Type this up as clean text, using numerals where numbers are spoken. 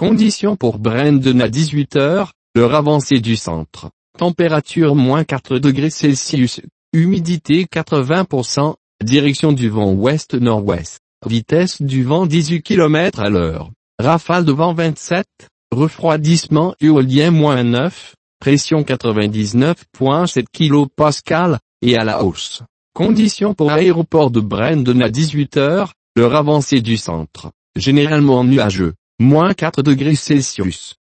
Conditions pour Brandon à 18 heures, l'heure avancée du centre. Température -4 degrés Celsius, humidité 80%, direction du vent ouest-nord-ouest, vitesse du vent 18 km à l'heure, rafale de vent 27, refroidissement éolien -9, pression 99,7 kPa, et à la hausse. Conditions pour aéroport de Brandon à 18 heures, l'heure avancée du centre, généralement nuageux, -4 degrés Celsius.